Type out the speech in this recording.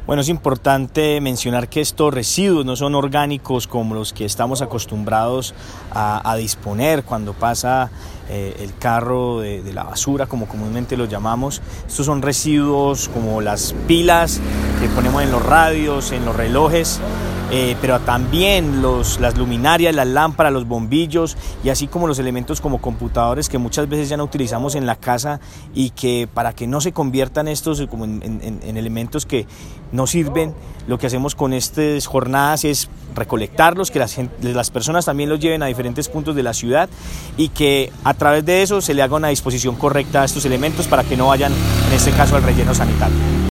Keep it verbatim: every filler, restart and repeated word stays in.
Bueno, es importante mencionar que estos residuos no son orgánicos como los que estamos acostumbrados a, a disponer cuando pasa eh, el carro de, de la basura, como comúnmente lo llamamos. Estos son residuos como las pilas que ponemos en los radios, en los relojes, eh, pero también los, las luminarias, las lámparas, los bombillos y así como los elementos como computadores que muchas veces ya no utilizamos en la casa y que para que no se conviertan estos como en, en, en elementos que no sirven, lo que hacemos con estas jornadas es recolectarlos, que las, las personas también los lleven a diferentes puntos de la ciudad y que a través de eso se le haga una disposición correcta a estos elementos para que no vayan, en este caso, al relleno sanitario.